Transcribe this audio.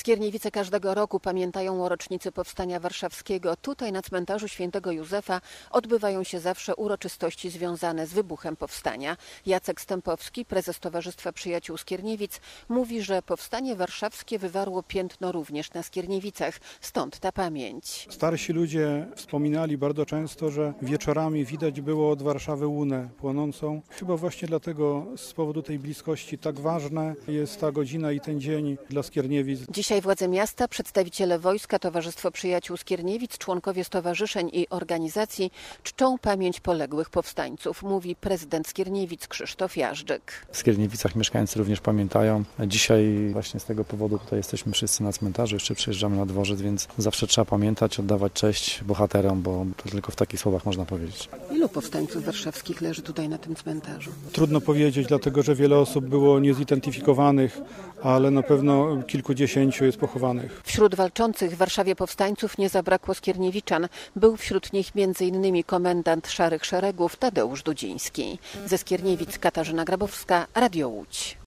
Skierniewice każdego roku pamiętają o rocznicy Powstania Warszawskiego. Tutaj na cmentarzu Świętego Józefa odbywają się zawsze uroczystości związane z wybuchem powstania. Jacek Stępowski, prezes Towarzystwa Przyjaciół Skierniewic, mówi, że Powstanie Warszawskie wywarło piętno również na Skierniewicach. Stąd ta pamięć. Starsi ludzie wspominali bardzo często, że wieczorami widać było od Warszawy łunę płonącą. Chyba właśnie dlatego z powodu tej bliskości tak ważna jest ta godzina i ten dzień dla Skierniewic. Dzisiaj władze miasta, przedstawiciele wojska, Towarzystwo Przyjaciół Skierniewic, członkowie stowarzyszeń i organizacji czczą pamięć poległych powstańców, mówi prezydent Skierniewic Krzysztof Jażdżyk. W Skierniewicach mieszkańcy również pamiętają. Dzisiaj właśnie z tego powodu tutaj jesteśmy wszyscy na cmentarzu, jeszcze przyjeżdżamy na dworzec, więc zawsze trzeba pamiętać, oddawać cześć bohaterom, bo to tylko w takich słowach można powiedzieć. Ilu powstańców warszawskich leży tutaj na tym cmentarzu? Trudno powiedzieć, dlatego że wiele osób było niezidentyfikowanych, ale na pewno kilkudziesięciu jest pochowanych. Wśród walczących w Warszawie powstańców nie zabrakło skierniewiczan. Był wśród nich m.in. komendant Szarych Szeregów Tadeusz Dudziński. Ze Skierniewic Katarzyna Grabowska, Radio Łódź.